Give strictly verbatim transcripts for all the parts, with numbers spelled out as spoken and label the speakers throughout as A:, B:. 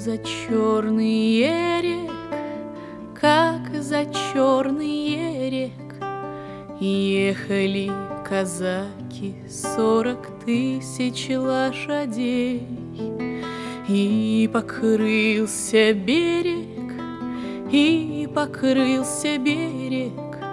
A: за черный рек, как за черный рек ехали казаки, сорок тысяч лошадей. И покрылся берег, и покрылся берег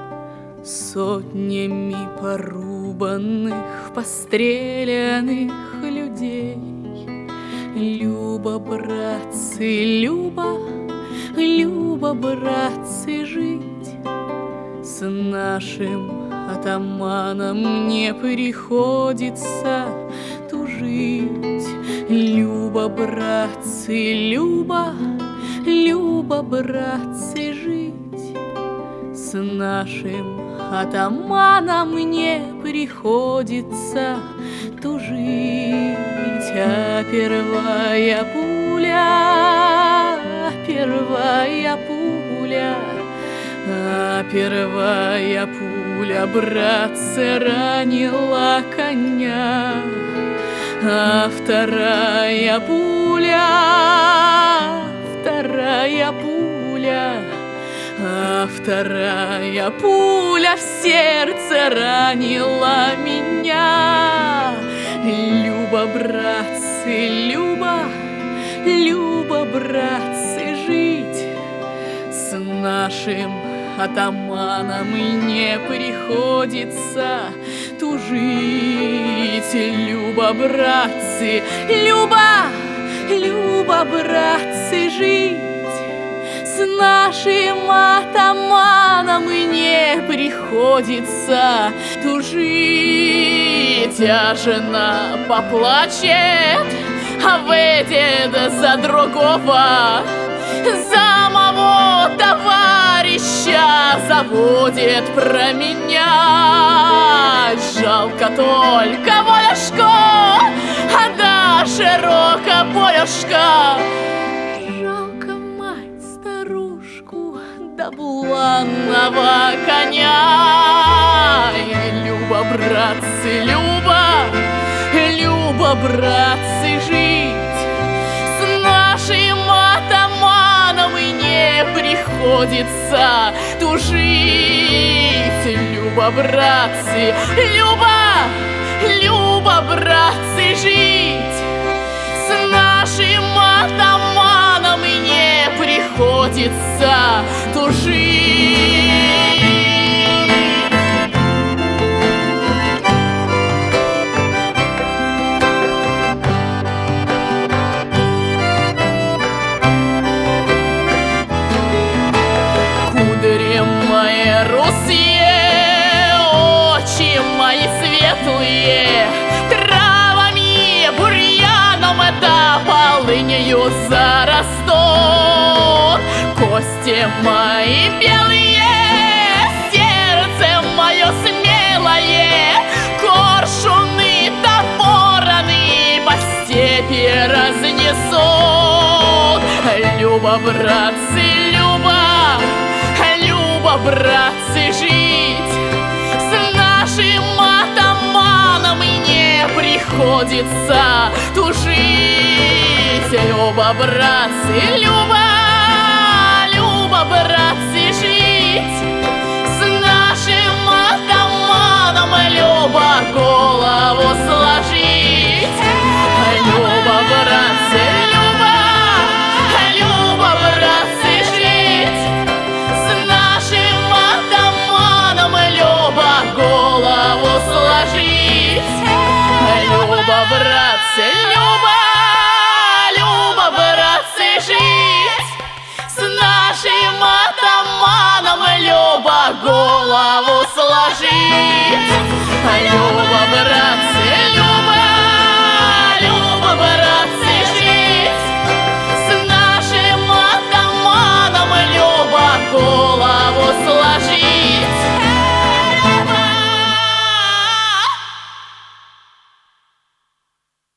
A: сотнями порубанных, пострелянных людей. Люба, братцы, Люба, Люба, братцы, жить с нашим атаманом не приходится тужить. Люба, братцы, Люба, Люба, братцы, жить с нашим атаманом не приходится тужить. А первая пуля, а первая пуля, а первая пуля, братцы, ранила коня. А вторая пуля, вторая пуля, а вторая пуля в сердце ранила меня. Люба, братцы, Люба, Люба, братцы, жить с нашим атаманом не приходится тужить. Люба, братцы, Люба, Люба, братцы, жить с нашим атаманом не приходится тужить. А жена поплачет, а выйдет за другого, за моего товарища забудет про меня. Жалко только Волюшку, а да широко полюшка. Жалко мать старушку, да буланого коня. Люба, братцы, Люба, Люба, братцы, жить с нашим атаманом не приходится тужить. Люба, братцы, Люба, Люба, братцы, жить с нашим атаманом не приходится тужить. Русые, очи мои светлые, травами, бурьяном да полынью зарастут. Кости мои белые, сердце мое смелое, коршуны да вороны по степи разнесут. Люба, братцы, Люба, Люба, братцы, жить с нашим атаманом не приходится тужить. Люба, братцы, Люба, Люба, братцы, жить с нашим атаманом, Люба, голову сложить. Люба, братцы, Люба, Люба, братцы, жить с нашим атаманом, Люба, голову сложить. Люба, братцы, Люба, Люба, братцы, жить с нашим атаманом, Люба, голову сложить. Люба, братцы,